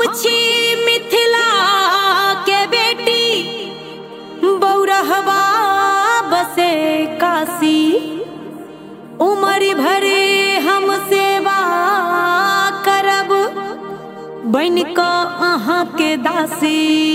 छी मिथिला के बेटी, बौरहवा बसे काशी। उमर भरे हम सेवा करब, बन क अहाँ के दासी।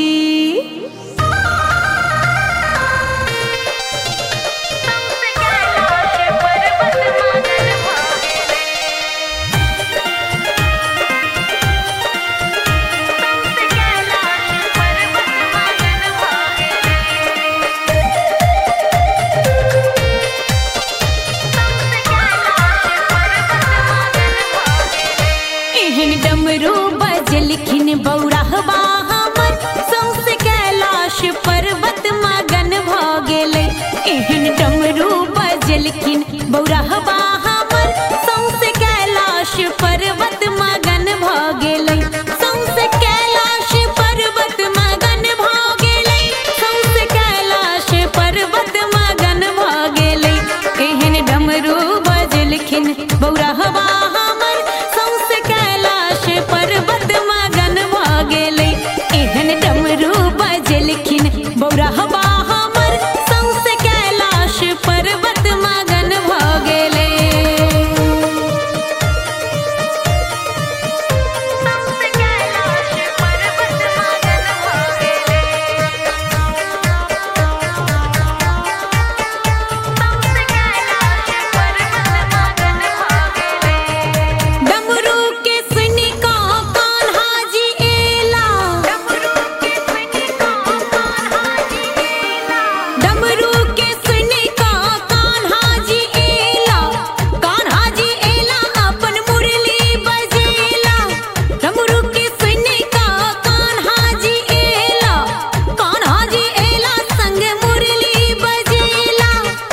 डमरू बजलखिन बौरहवा हमर, सौंसे कैलाश पर्वत मगन भ गेलै। एहन डमरू बजलखिन बौरहवा हमर, सौंसे कैलाश पर्वत मगन भ गेलै। सौंसे कैलाश पर्वत मगन भ गेलै, सौंसे कैलाश पर्वत मगन भ गेलै। एहन डमरू बजलखिन बौरहवा हमर, सौंसे कैलाश पर्वत मगन भ गेलै। एहन डमरू बजलखिन बौरहवा हमर, सौंसे कैलाश पर्वत मगन भ गेलै। सौंसे कैलाश पर्वत मगन भ गेलै। सौंसे कैलाश पर्वत मगन भ गेलै। डमरू के सुनि क कान्हा जी एला, डमरू के सुनि क कान्हा जी एला। डमरू के सुनि क कान्हा जी एला, कान्हा जी एला अपन मुरली बजेला। डमरू के सुनि क कान्हा जी एला, कान्हा जी एला संग मुरली बजेला।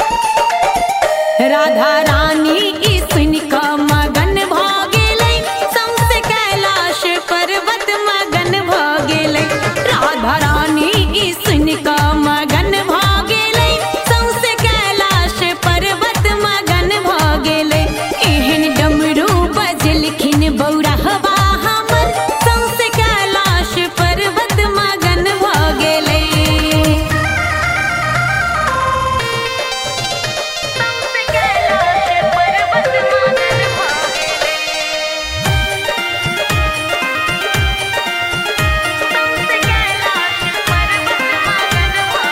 राधा रानी ई सुनि क मगन भ गेलै, सौंसे कैलाश पर्वत मगन भ गेलै। राधा रानी ई सुनि क मगन भ गेलै, सौंसे कैलाश पर्वत मगन भ गेलै। एहन डमरू बजलखिन बौरहवा हमर, सौंसे कैलाश पर्वत मगन भ गेलै। सौंसे कैलाश पर्वत मगन भ गेलै। सौंसे कैलाश पर्वत मगन भ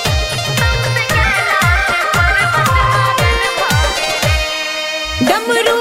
गेलै। सौंसे कैलाश पर्वत मगन भ गेलै। डमरू